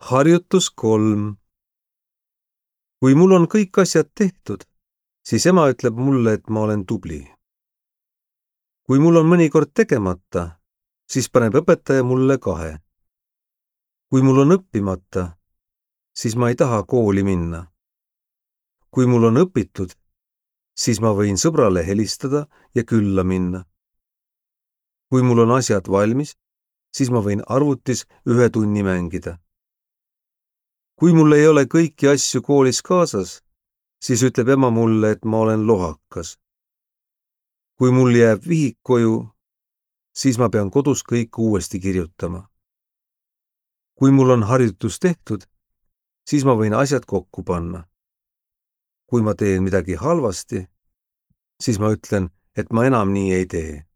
Harjutus 3. Kui mul on kõik asjad tehtud, siis ema ütleb mulle, et ma olen tubli. Kui mul on mõnikord tegemata, siis paneb õpetaja mulle 2. Kui mul on õppimata, siis ma ei taha kooli minna. Kui mul on õpitud, siis ma võin sõbrale helistada ja külla minna. Kui mul on asjad valmis, siis ma võin arvutis 1 tunni mängida. Kui mul ei ole kõiki asju koolis kaasas, siis ütleb ema mulle, et ma olen lohakas. Kui mul jääb vihik koju, siis ma pean kodus kõik uuesti kirjutama. Kui mul on harjutus tehtud, siis ma võin asjad kokku panna. Kui ma teen midagi halvasti, siis ma ütlen, et ma enam nii ei tee.